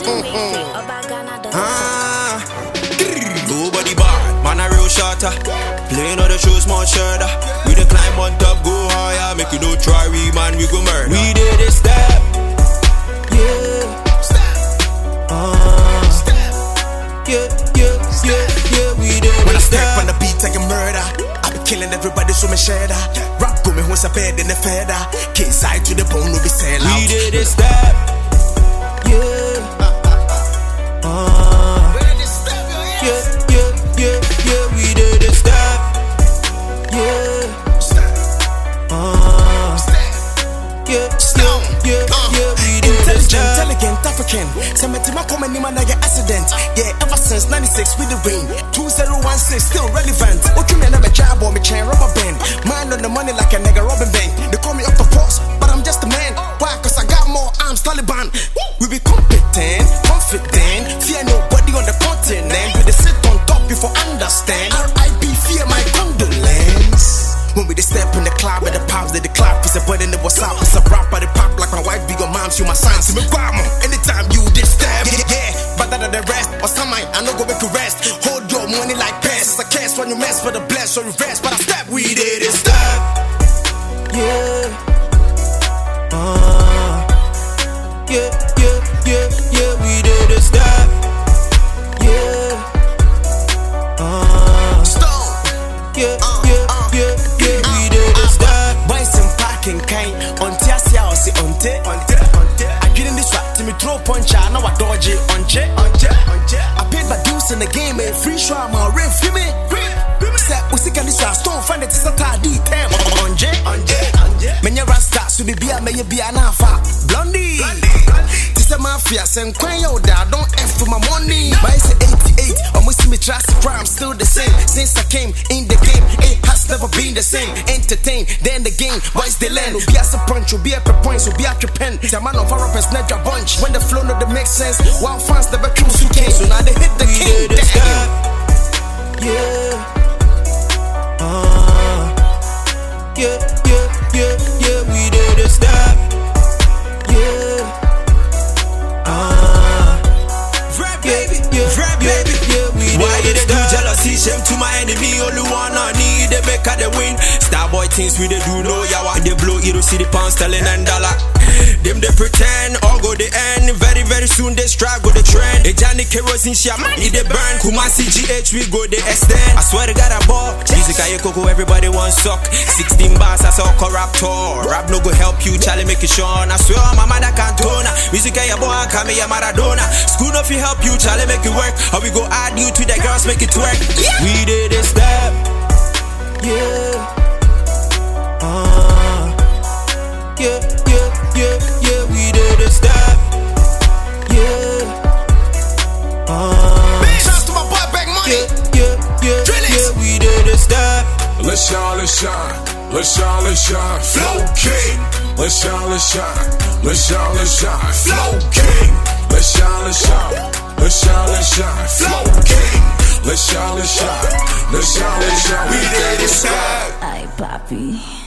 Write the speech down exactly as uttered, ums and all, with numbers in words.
Ah, nobody bad, man a real shotter. Playing on the show, small shredder. We the climb on top, go higher. Make you no try, we man, we go murder. We did it step, yeah. Ah, yeah, yeah, yeah, yeah. We did it. When I step on the beat, I can murder. I be killing everybody, so me shredder. Rap go me who's a bed in the feather. Case side to the bone, no be sell out. We did it step, yeah. Ah, yeah, yeah, yeah, yeah. We did it step, yeah. Ah, yeah, yeah, yeah, yeah. We did it step. Intelligent African. Some of them come and man get accident. Yeah, ever since ninety-six with the rain. two zero one six still relevant. What you mean I'm a job or me chain rubber band? Man on the money like a nigga Robin Bank. They call me up the post, but I'm just a man. Why? Cause I got more arms, Taliban. We be competent, confident. Fear nobody on the continent. We dey sit on top before understand. R I P fear my condolence. When we dey step in the club with the pops, they the clap. It's a button in the WhatsApp, it's a rap, but the pop like my wife, be your mom, you my son. See me grab anytime you this step. Yeah, yeah, but that the rest, or some I no go back to rest. Hold your money like pants. It's a cash when you mess for the bless, so you rest. But I step, we did it step. Yeah. Ah. Yeah, yeah, yeah, yeah. We did it step. Yeah. Ah. Stone. Yeah, yeah, yeah, yeah. We did it step. Boys in parking kind. On Tiasia or see on te. On te, on te. I get in this rap to me throw punch. I know I dodge it. On che, on che, on che. I paid my dues in the game. A free show, I'm a real for me. Set we sick and this rap stone. Find it is a car D ten. On che, on che, on che. Menya rasta so be a may be an alpha. Blondie. This a mafia. Send coin yo da. Don't F for my money. My say eighty-eight. Almost see me drastic crime. Still the same. Since I came in the game, it has never been the same. Entertain, then the game. Boys they learn. Be as a punch, be a per points, be a pen. The man of our rappers not a bunch. When the flow no the make sense. While fans never choose who came. So now they hit the king. Yeah. Ah. Yeah, yeah, yeah, yeah. We did it step. Yeah. Ah. Rap baby, yeah, rap yeah, baby. Yeah, we Why did you it dey do step. jealousy? Shame to my enemy. Only one I need. They make her the win. Starboy things we they do no yawa. They blow you to see the pound sterling and dollar. Them they pretend, all go the end. Very, very soon they strike, go the trend. A Johnny kerosene, she a money they burn. Kumasi G H, we go the extend. I swear to God, I bought music, I coco, everybody want suck. sixteen bars, I saw corruptor. Rap no go help you, Charlie make it shine. I swear, my mother can't tone. Music, I boy, come here, Maradona. School no fi help you, Charlie make it work. Or we go add you to the girls, make it work. Yeah. We did it step. Yeah. Ah. Yeah, yeah, yeah, yeah. We did it step. Yeah. Ah. Shout to my boy Back Money. Yeah, yeah, yeah, yeah. We did it step. Let's shine, let's shine, let's shine, let's shine. Flow King. Let's shine, let's shine, let's shine, let's shine. Flow King. Let's shine, let's shine, let's shine, let's shine. Flow King. Let's shine, let's shine, let's shine, let's shine. We did it step. Ay, papi.